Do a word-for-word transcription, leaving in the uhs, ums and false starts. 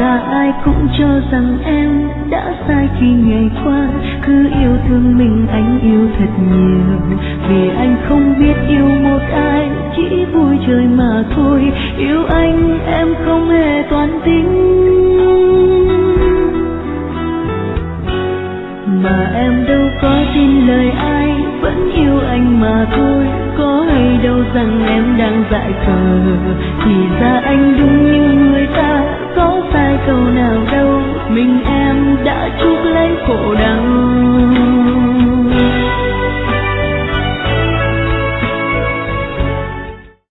ra ai cũng cho rằng em đã sai khi ngày qua cứ yêu thương mình. Anh yêu thật nhiều vì anh không biết yêu một ai, chỉ vui chơi mà thôi. Yêu anh em không hề toan tính, mà em đâu có tin lời ai, vẫn yêu anh mà thôi. Có hay đâu rằng em đang dại khờ, thì ra anh đúng như người ta, có sai câu nào đâu. Mình em đã chuốc lấy khổ đau.